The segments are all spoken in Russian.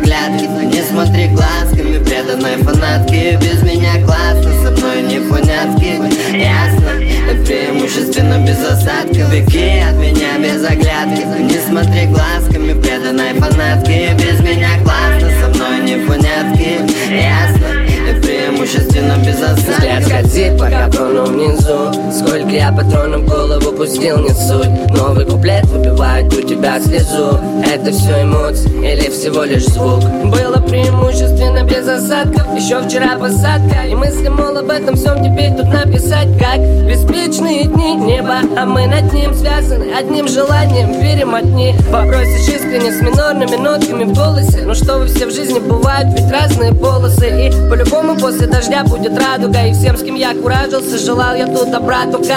оглядки. Не смотри глазками преданной фанатки. Без меня классно, со мной не понятки. Ясно, преимущественно без осадков. Беги от меня без оглядки. Не смотри глазками преданной фанатки. Без меня классно, со мной не понятки. Ясно, преимущественно без осадков. Взгляд скользит по капрону внизу. Сколько я патронов в голову пустил, не суть. Новый куплет выбивает у тебя слезу. Это все эмоции или всего лишь звук? Было преимущественно без осадков. Еще вчера посадка, и мысли, мол, об этом всем теперь тут написать. Как беспечные дни неба, а мы над ним связаны одним желанием, верим одни. Попросишь искренне с минорными нотками в голосе. Ну что вы все в жизни, бывают ведь разные полосы. И по-любому после дождя будет радуга. И всем, с кем я куражился, желал я тут добра, только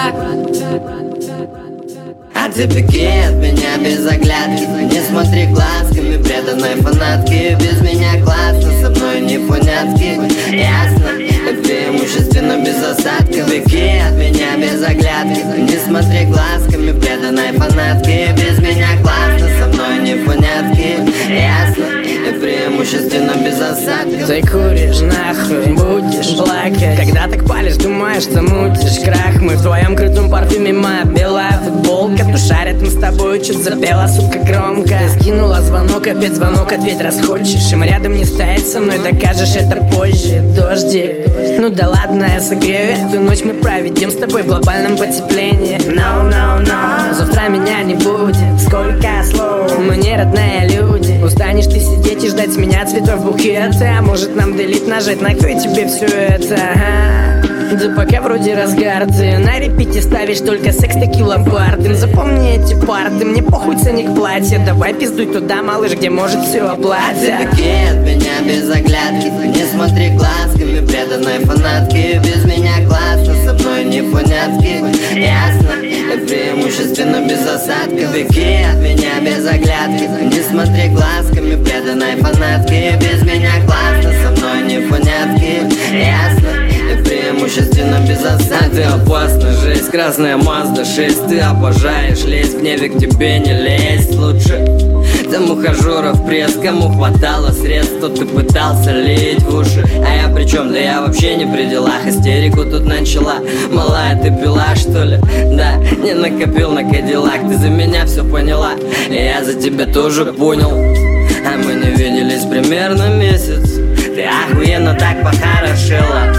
а ты беги от меня без оглядки. Не смотри глазками преданной фанатки. Без меня классно, со мной не понятки. Ясно, преимущественно без осадков. Беги от меня без оглядки. Не смотри глазками преданной фанатки. Без меня классно, со мной не понятки. Ясно, преимущественно без осадков. Ты куришь, нахуй будешь плакать. Когда так палишь, думаешь, замутишь крах. Мы в твоем крутом парфюме, моя белая футболка. Душа рядом с тобой чуть запела, сука, громко. Ты скинула звонок, опять звонок, ответь раз хочешь. Им рядом не стоять со мной, докажешь это позже. Дождик, ну да ладно, я согрею. Эту ночь мы проведем с тобой в глобальном потеплении. No, no, no, завтра меня не будет. Сколько слов, мы не родные люди. Устанешь ты сидеть и ждать меня цветов букеты. А может нам делить, нажать, нахуй тебе все это, ага. Да пока вроде разгар, ты на репите ставишь только секс, текила, бар. Ты запомни эти парты, мне похуй ценник платья. Давай пиздуй туда, малыш, где может все оплатить. Беги от меня без оглядки. Не смотри глазками преданной фанатки. Без меня классно, со мной не понятки. Ясно, преимущественно без осадков. Беги от меня без оглядки. Не смотри глазками преданной фанатки. Без меня классно, со мной не понятки. Ясно, преимущественно без осадков. Ты опасна, жесть, красная Мазда 6. Ты обожаешь лезть, в небе к тебе не лезть. Лучше там ухажеров пресс, кому хватало средств, то ты пытался лить в уши. А я при чем? Да я вообще не при делах. Истерику тут начала. Малая, ты пила, что ли? Да, не накопил на кадиллак. Ты за меня все поняла, и я за тебя тоже понял. А мы не виделись примерно месяц. Ты охуенно так похорошела.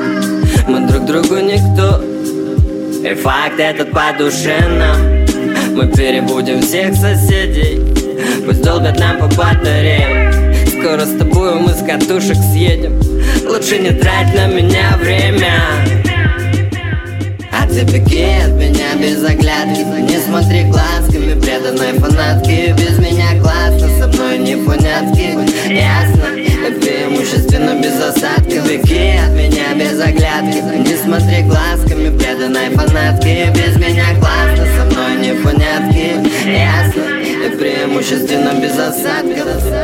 Мы друг другу никто, и факт этот по душе нам. Мы перебудем всех соседей, пусть долбят нам по батареям. Скоро с тобой мы с катушек съедем. Лучше не трать на меня время. А ты беги от меня без оглядки. Не смотри глазками преданной фанатки. Без меня классно, со мной не понятки. Ясно, преимущественно без осадков. Беги от меня без оглядки. Не смотри глазками преданной фанатки. Без меня классно, со мной не понятки. Ясно, преимущественно без осадков.